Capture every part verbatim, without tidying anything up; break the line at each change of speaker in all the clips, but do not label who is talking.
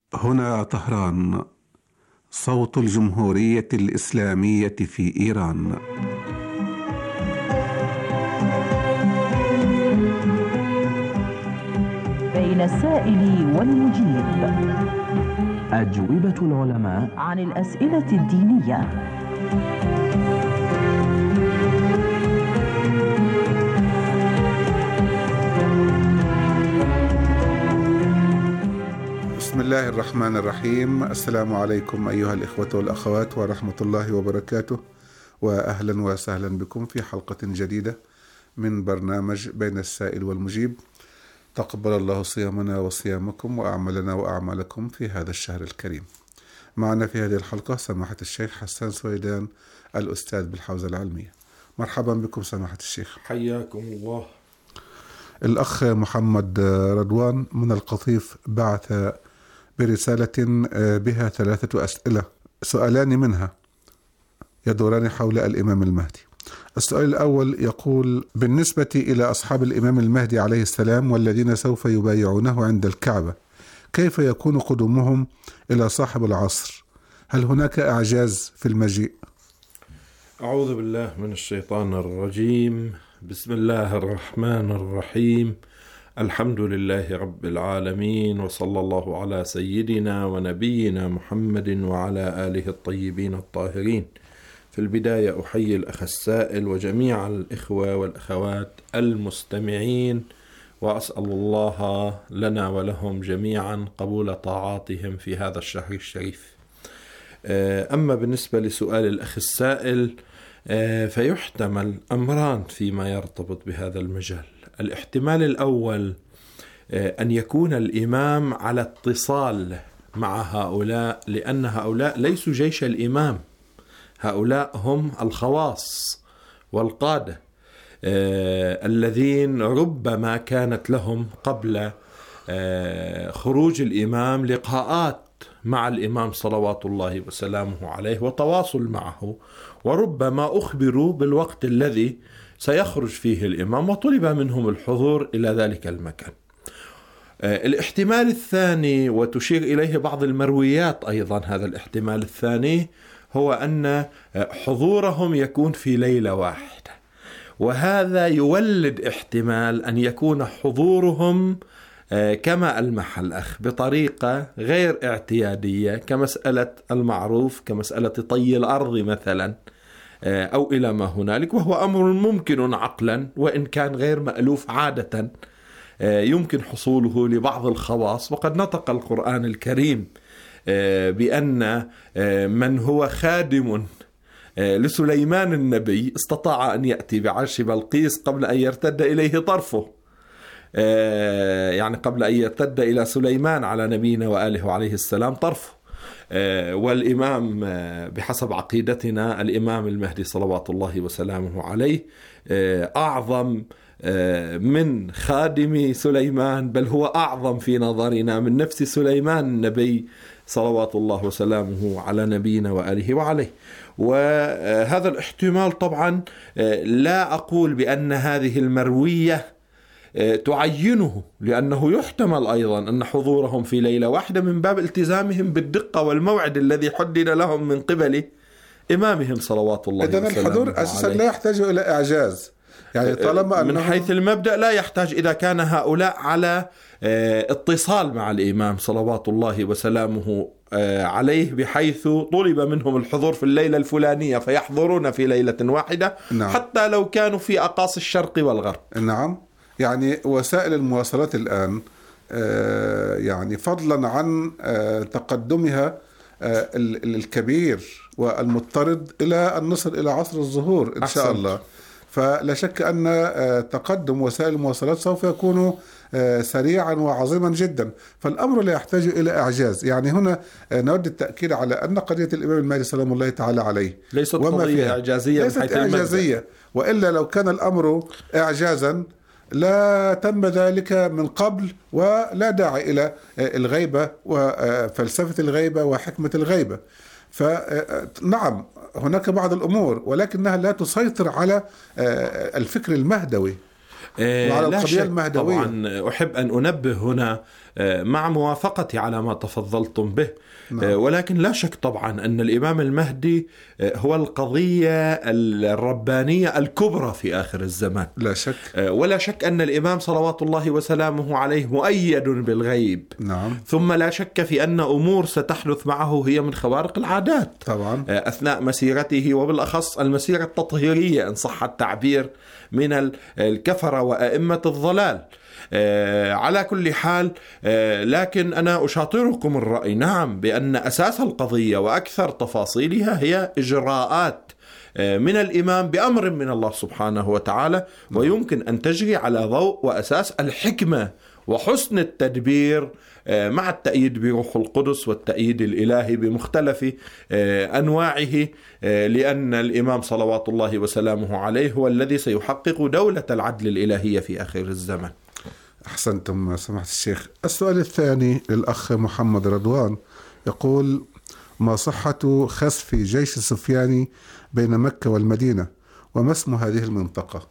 هنا طهران، صوت الجمهورية الإسلامية في إيران.
بين السائل والمجيب،
أجوبة العلماء
عن الأسئلة الدينية.
بسم الله الرحمن الرحيم. السلام عليكم أيها الإخوة والأخوات ورحمة الله وبركاته، وأهلا وسهلا بكم في حلقة جديدة من برنامج بين السائل والمجيب. تقبل الله صيامنا وصيامكم وأعمالنا وأعمالكم في هذا الشهر الكريم. معنا في هذه الحلقة سماحة الشيخ حسان سويدان، الأستاذ بالحوزة العلمية. مرحبا بكم سماحة الشيخ.
حياكم الله.
الأخ محمد رضوان من القطيف بعث برسالة بها ثلاثة أسئلة، سؤالان منها يدوران حول الإمام المهدي. السؤال الأول يقول: بالنسبة إلى أصحاب الإمام المهدي عليه السلام والذين سوف يبايعونه عند الكعبة، كيف يكون قدومهم إلى صاحب العصر؟ هل هناك إعجاز في المجيء؟
أعوذ بالله من الشيطان الرجيم. بسم الله الرحمن الرحيم. الحمد لله رب العالمين، وصلى الله على سيدنا ونبينا محمد وعلى آله الطيبين الطاهرين. في البداية أحيي الأخ السائل وجميع الإخوة والأخوات المستمعين، وأسأل الله لنا ولهم جميعا قبول طاعاتهم في هذا الشهر الشريف. أما بالنسبة لسؤال الأخ السائل، فيحتمل أمران فيما يرتبط بهذا المجال. الاحتمال الأول أن يكون الإمام على اتصال مع هؤلاء، لأن هؤلاء ليسوا جيش الإمام، هؤلاء هم الخواص والقادة آه الذين ربما كانت لهم قبل آه خروج الإمام لقاءات مع الإمام صلوات الله وسلامه عليه وتواصل معه، وربما أخبروا بالوقت الذي سيخرج فيه الإمام وطلب منهم الحضور إلى ذلك المكان. آه الاحتمال الثاني، وتشير إليه بعض المرويات أيضا هذا الاحتمال الثاني، هو أن حضورهم يكون في ليلة واحدة، وهذا يولد احتمال أن يكون حضورهم كما ألمح الأخ بطريقة غير اعتيادية، كمسألة المعروف كمسألة طي الأرض مثلا أو إلى ما هنالك، وهو أمر ممكن عقلا وإن كان غير مألوف عادة، يمكن حصوله لبعض الخواص. وقد نطق القرآن الكريم بأن من هو خادم لسليمان النبي استطاع أن يأتي بعرش بلقيس قبل أن يرتد إليه طرفه، يعني قبل أن يرتد إلى سليمان على نبينا وآله وعليه السلام طرفه. والإمام بحسب عقيدتنا الإمام المهدي صلوات الله وسلامه عليه أعظم من خادم سليمان، بل هو أعظم في نظرنا من نفس سليمان النبي صلوات الله وسلامه على نبينا وآله وعليه. وهذا الاحتمال طبعا لا أقول بأن هذه المروية تعينه، لأنه يحتمل أيضا أن حضورهم في ليلة واحدة من باب التزامهم بالدقة والموعد الذي حدد لهم من قبل إمامهم صلوات الله وسلامه عليه.
إذن الحضور أساسا لا يحتاج إلى إعجاز، يعني طالما
من حيث المبدأ لا يحتاج، إذا كان هؤلاء على اتصال مع الإمام صلوات الله وسلامه عليه، بحيث طلب منهم الحضور في الليلة الفلانية فيحضرون في ليلة واحدة. نعم. حتى لو كانوا في أقاصي الشرق والغرب.
نعم. يعني وسائل المواصلات الآن يعني فضلا عن تقدمها الكبير والمضطرد إلى أن نصل إلى عصر الظهور إن شاء الله، فلا شك أن تقدم وسائل المواصلات سوف يكون سريعا وعظيما جدا، فالأمر لا يحتاج إلى إعجاز. يعني هنا نود التأكيد على أن قضية الإمام المهدي سلام الله تعالى عليه
ليست قضية إعجازية،
ليست إعجازية، وإلا لو كان الأمر إعجازا لا تم ذلك من قبل، ولا داعي إلى الغيبة وفلسفة الغيبة وحكمة الغيبة. فنعم هناك بعض الأمور، ولكنها لا تسيطر على الفكر المهدوي وعلى القضية المهدوية.
طبعا أحب أن أنبه هنا مع موافقتي على ما تفضلتم به.
نعم.
ولكن لا شك طبعا أن الإمام المهدي هو القضية الربانية الكبرى في آخر الزمان،
لا شك.
ولا شك أن الإمام صلوات الله وسلامه عليه مؤيد بالغيب.
نعم.
ثم لا شك في أن أمور ستحدث معه هي من خوارق العادات
طبعا
أثناء مسيرته، وبالأخص المسيرة التطهيرية إن صح التعبير من الكفرة وأئمة الضلال. على كل حال، لكن أنا أشاطركم الرأي نعم بأن أساس القضية وأكثر تفاصيلها هي إجراءات من الإمام بأمر من الله سبحانه وتعالى، ويمكن أن تجري على ضوء وأساس الحكمة وحسن التدبير مع التأييد بروح القدس والتأييد الإلهي بمختلف أنواعه، لأن الإمام صلوات الله وسلامه عليه هو الذي سيحقق دولة العدل الإلهية في آخر الزمن.
أحسنتم سماحة الشيخ. السؤال الثاني للأخ محمد رضوان يقول: ما صحة خسف جيش السفياني بين مكة والمدينة، وما اسم هذه المنطقة؟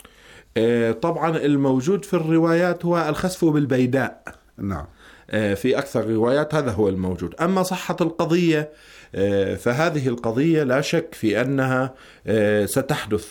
طبعا الموجود في الروايات هو الخسف بالبيداء.
نعم.
في أكثر الروايات هذا هو الموجود. أما صحة القضية فهذه القضية لا شك في أنها ستحدث،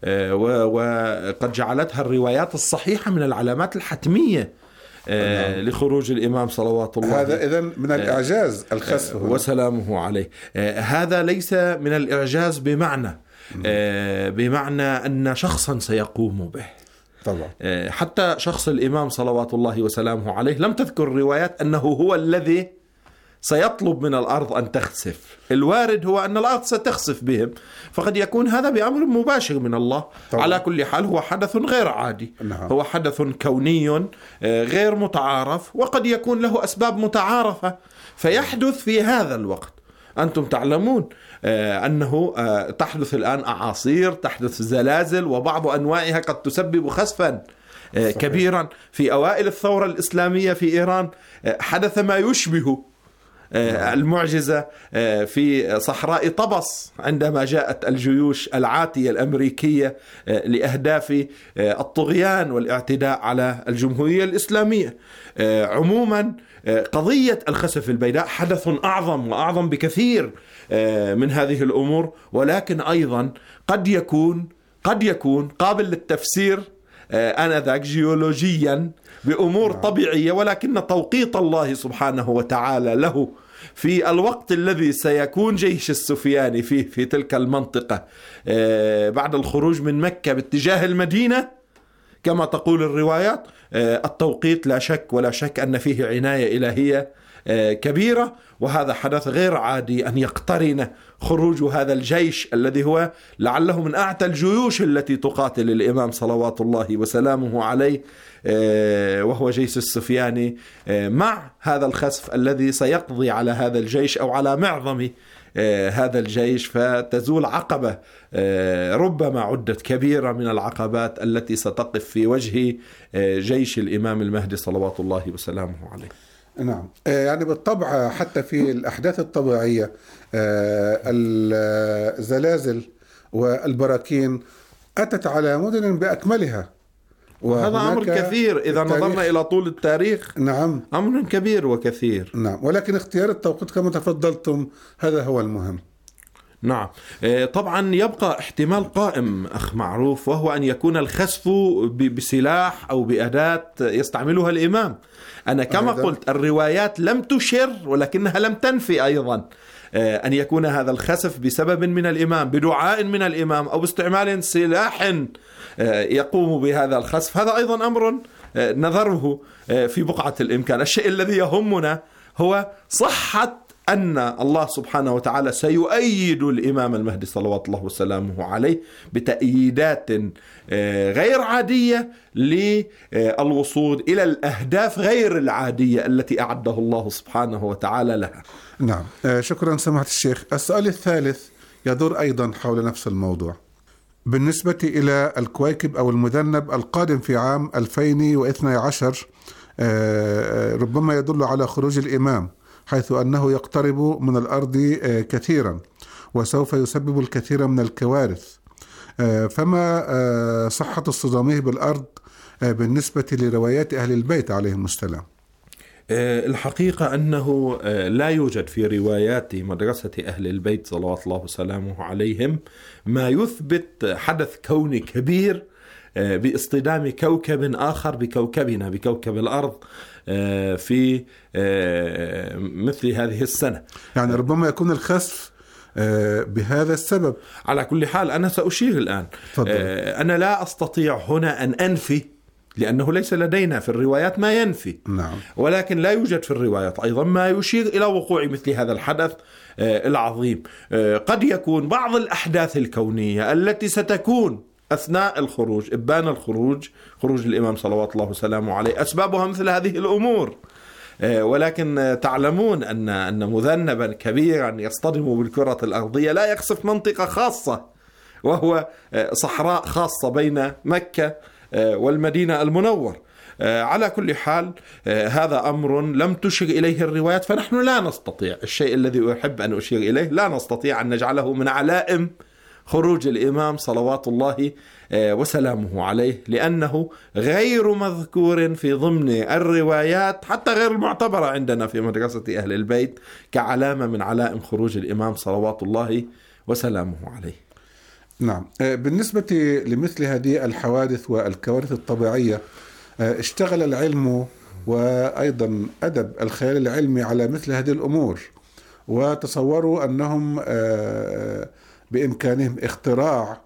وقد جعلتها الروايات الصحيحة من العلامات الحتمية لخروج الإمام صلوات الله.
هذا إذن من الإعجاز الخسف
وسلامه عليه. هذا ليس من الإعجاز بمعنى بمعنى أن شخصا سيقوم به
طبعا.
حتى شخص الإمام صلوات الله وسلامه عليه لم تذكر الروايات أنه هو الذي سيطلب من الأرض أن تخسف. الوارد هو أن الأرض ستخسف بهم، فقد يكون هذا بأمر مباشر من الله طبعا. على كل حال هو حدث غير عادي.
نعم.
هو حدث كوني غير متعارف، وقد يكون له أسباب متعارفة فيحدث في هذا الوقت. أنتم تعلمون أنه تحدث الآن أعاصير، تحدث زلازل، وبعض أنواعها قد تسبب خسفا صحيح. كبيرا. في أوائل الثورة الإسلامية في إيران حدث ما يشبه المعجزة في صحراء طبس عندما جاءت الجيوش العاتية الأمريكية لأهداف الطغيان والاعتداء على الجمهورية الإسلامية. عموما قضية الخسف البيداء حدث أعظم وأعظم بكثير من هذه الأمور، ولكن أيضا قد يكون قد يكون قابل للتفسير آنذاك جيولوجيا بأمور طبيعية، ولكن توقيت الله سبحانه وتعالى له في الوقت الذي سيكون جيش السفياني فيه في تلك المنطقة بعد الخروج من مكة باتجاه المدينة كما تقول الروايات. التوقيت لا شك ولا شك أن فيه عناية إلهية كبيرة، وهذا حدث غير عادي أن يقترن خروج هذا الجيش الذي هو لعله من أعتى الجيوش التي تقاتل الإمام صلوات الله وسلامه عليه، وهو جيش السفياني، مع هذا الخسف الذي سيقضي على هذا الجيش أو على معظم هذا الجيش، فتزول عقبة ربما عدت كبيرة من العقبات التي ستقف في وجه جيش الإمام المهدي صلوات الله وسلامه عليه.
نعم. يعني بالطبع حتى في الأحداث الطبيعية الزلازل والبراكين أتت على مدن بأكملها،
وهذا أمر كثير إذا نظرنا إلى طول التاريخ.
نعم.
أمر كبير وكثير.
نعم. ولكن اختيار التوقيت كما تفضلتم هذا هو المهم.
نعم. طبعا يبقى احتمال قائم أخ معروف، وهو أن يكون الخسف بسلاح أو بأداة يستعملها الإمام. أنا كما أيضا قلت الروايات لم تشر ولكنها لم تنفي أيضا أن يكون هذا الخسف بسبب من الإمام، بدعاء من الإمام، أو باستعمال سلاح يقوم بهذا الخسف. هذا أيضا أمر نظره في بقعة الإمكان. الشيء الذي يهمنا هو صحة أن الله سبحانه وتعالى سيؤيد الإمام المهدي صلوات الله وسلامه عليه بتأييدات غير عادية للوصول إلى الأهداف غير العادية التي أعده الله سبحانه وتعالى لها.
نعم. شكرا سماحة الشيخ. السؤال الثالث يدور أيضا حول نفس الموضوع بالنسبة إلى الكويكب أو المذنب القادم في عام ألفين واثني عشر، ربما يدل على خروج الإمام، حيث أنه يقترب من الأرض كثيرا وسوف يسبب الكثير من الكوارث، فما صحة اصطدامه بالأرض بالنسبة لروايات أهل البيت عليهم السلام؟
الحقيقة أنه لا يوجد في روايات مدرسة أهل البيت صلوات الله وسلامه عليهم ما يثبت حدث كوني كبير باصطدام كوكب آخر بكوكبنا بكوكب الأرض في مثل هذه السنة.
يعني ربما يكون الخسف بهذا السبب.
على كل حال أنا سأشير الآن. فضل. أنا لا أستطيع هنا أن أنفي، لأنه ليس لدينا في الروايات ما ينفي.
نعم.
ولكن لا يوجد في الروايات أيضا ما يشير إلى وقوع مثل هذا الحدث العظيم. قد يكون بعض الأحداث الكونية التي ستكون أثناء الخروج، إبان الخروج، خروج الإمام صلوات الله وسلامه عليه، أسبابها مثل هذه الأمور. ولكن تعلمون أن أن مذنبا كبيرا يصطدم بالكرة الأرضية لا يقصف منطقة خاصة، وهو صحراء خاصة بين مكة والمدينة المنور. على كل حال هذا أمر لم تشر إليه الروايات، فنحن لا نستطيع، الشيء الذي أحب أن أشير إليه، لا نستطيع أن نجعله من علائم خروج الإمام صلوات الله وسلامه عليه، لأنه غير مذكور في ضمن الروايات حتى غير المعتبرة عندنا في مدرسة أهل البيت كعلامة من علائم خروج الإمام صلوات الله وسلامه عليه.
نعم. بالنسبة لمثل هذه الحوادث والكوارث الطبيعية، اشتغل العلم وأيضا أدب الخيال العلمي على مثل هذه الأمور، وتصوروا أنهم بإمكانهم اختراع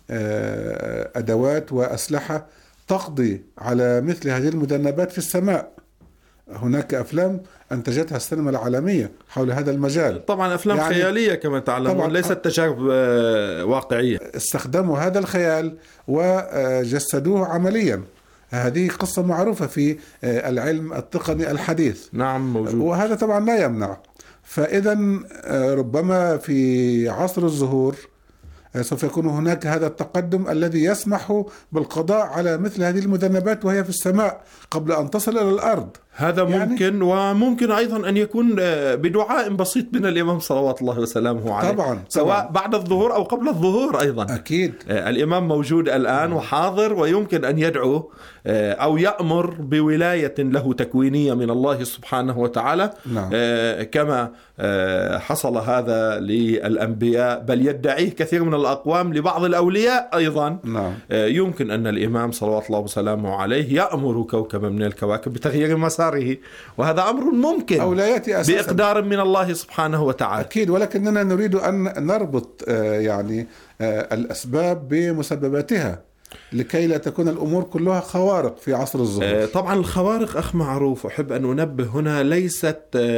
أدوات وأسلحة تقضي على مثل هذه المذنبات في السماء. هناك أفلام أنتجتها السينما العالمية حول هذا المجال،
طبعا أفلام يعني خيالية كما تعلمون، ليست تجارب واقعية.
استخدموا هذا الخيال وجسدوه عمليا. هذه قصة معروفة في العلم التقني الحديث.
نعم موجود.
وهذا طبعا لا يمنع. فإذا ربما في عصر الزهور سوف يكون هناك هذا التقدم الذي يسمح بالقضاء على مثل هذه المذنبات وهي في السماء قبل أن تصل إلى الأرض.
هذا يعني ممكن، وممكن أيضا أن يكون بدعاء بسيط من الإمام صلوات الله وسلامه عليه،
طبعا
سواء
طبعا.
بعد الظهور أو قبل الظهور أيضا.
أكيد
الإمام موجود الآن وحاضر، ويمكن أن يدعو أو يأمر بولاية له تكوينية من الله سبحانه وتعالى.
نعم.
كما حصل هذا للأنبياء، بل يدعيه كثير من الأقوام لبعض الأولياء أيضا.
نعم.
يمكن أن الإمام صلوات الله وسلامه عليه يأمر كوكبا من الكواكب بتغيير مساره، وهذا أمر ممكن
أو لا يأتي أساسا
بإقدار من الله سبحانه وتعالى.
أكيد، ولكننا نريد أن نربط يعني الأسباب بمسبباتها لكي لا تكون الأمور كلها خوارق في عصر الظهور.
طبعا الخوارق أخ معروف، أحب أن أنبه هنا ليست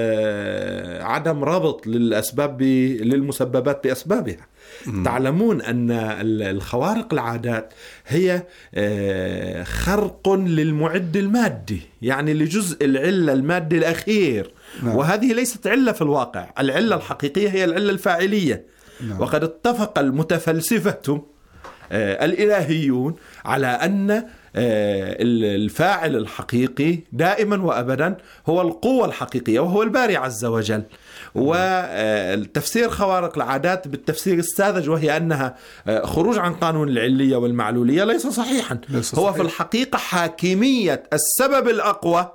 عدم ربط للأسباب للمسببات بأسبابها. م. تعلمون أن الخوارق العادات هي خرق للمعد المادي، يعني لجزء العلة المادي الأخير. نعم. وهذه ليست علة في الواقع، العلة الحقيقية هي العلة الفاعلية. نعم. وقد اتفق المتفلسفة الإلهيون على أن الفاعل الحقيقي دائما وأبدا هو القوة الحقيقية وهو الباري عز وجل. والتفسير خوارق العادات بالتفسير الساذج، وهي أنها خروج عن قانون العلية والمعلولية، ليس صحيحا. ليس هو صحيح. في الحقيقة حاكمية السبب الأقوى،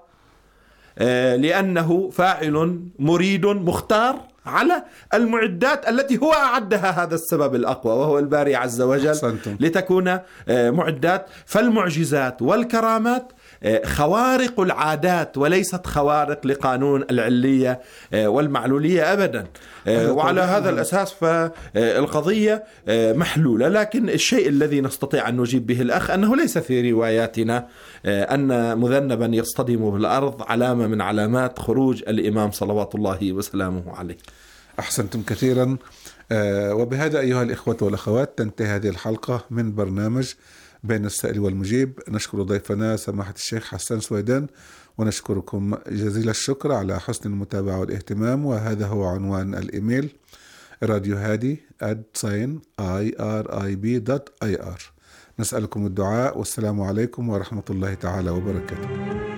لأنه فاعل مريد مختار على المعدات التي هو أعدها هذا السبب الأقوى وهو الباري عز وجل. حسنتم. لتكون معدات. فالمعجزات والكرامات خوارق العادات وليست خوارق لقانون العلية والمعلولية أبدا. وعلى هذا الأساس فالقضية محلولة. لكن الشيء الذي نستطيع أن نجيب به الأخ أنه ليس في رواياتنا أن مذنبا يصطدم بالأرض علامة من علامات خروج الإمام صلوات الله وسلامه عليه.
أحسنتم كثيرا. وبهذا أيها الإخوة والأخوات تنتهي هذه الحلقة من برنامج بين السائل والمجيب. نشكر ضيفنا سماحة الشيخ حسان سويدان، ونشكركم جزيل الشكر على حسن المتابعة والاهتمام. وهذا هو عنوان الإيميل راديو هادي آت ساين آي آر آي بي دوت آي آر. نسألكم الدعاء، والسلام عليكم ورحمة الله تعالى وبركاته.